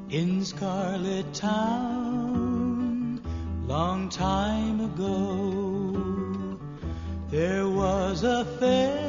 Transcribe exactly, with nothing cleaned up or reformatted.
In Scarlet Town, long time ago, there was a fair